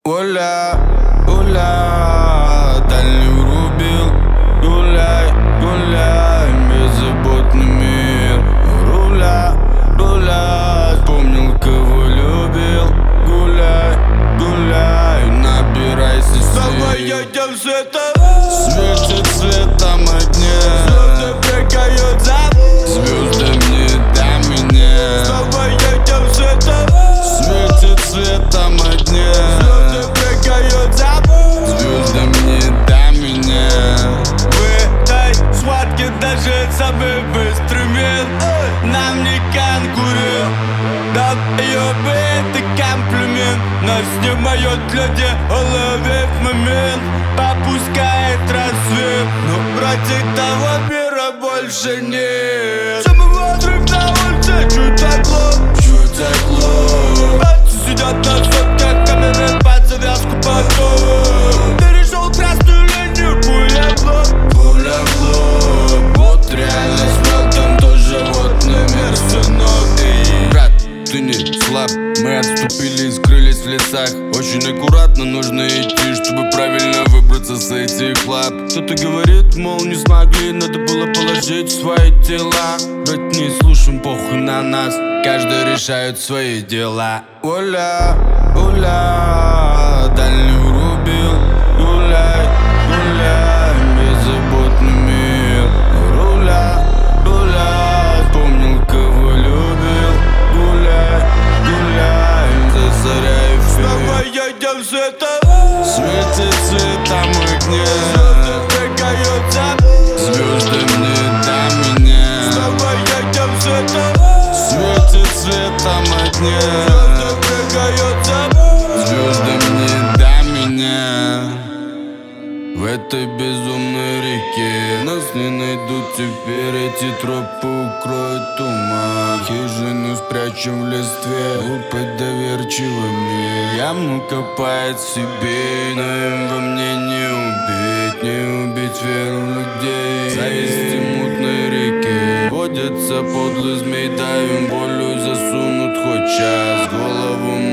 Оля, Оля, дальний врубил. Гуляй, гуляй, беззаботный мир. Руля, руля, вспомнил, кого любил. Гуляй, гуляй, набирайся сил. Давай едем в света. Светит светом огня. Звезды прыгают за Звезды мне до меня. Давай едем в света. Светит светом огня. Звезды прыгают за Звезды мне до меня. в этой схватке даже самый быстрый мент нам не конкурент. Долбоёбы, это комплимент. Нас снимают люди, уловив момент. Попускает рассвет, но вроде того мира больше нет. Самый отрыв на улице, чуть тепло, Чуть тепло. братцы сидят на сотках, камеры под завязку потом. Перешел красную линию, пуля в лоб. Пуля в лоб. Вот реальность, но там тоже вот номер сынок. Эй, брат, ты не слаб. Мы отступили и скрылись в лесах. Очень аккуратно нужно идти, чтобы правильно выбраться с этих лап. Кто-то говорит, мол, не смогли, надо было положить свои тела. Брат, не слушаем, похуй на нас, каждый решает свои дела. Оля, Оля, дальний врубил. Гуляй, гуляй, беззаботный мир. Руля, руля, вспомнил, кого любил. Гуляй, гуляй, за заря и Давай фиг. едем в света. Светит цветом огня. Звезды прыгают за Звезды мне до меня. Давай едем в света. Светит цветом огня. Звезды прыгают за Звезды мне до меня. В этой безумной реке нас не найдут теперь. Эти тропы укроют туман. Хижину спрячем в листве, глупо доверчивыми. Яму копает в себе, но им во мне не убить веру в людей. Зависти мутной реки водятся подлый змей, давим волю, засунут хоть час. Голову